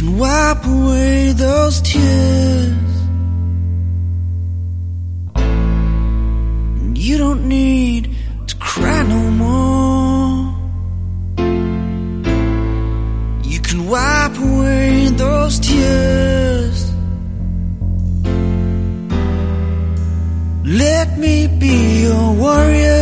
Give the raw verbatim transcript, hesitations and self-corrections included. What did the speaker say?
can wipe away those tears. And you don't need to cry no more. You can wipe away those tears. Let me be your warrior.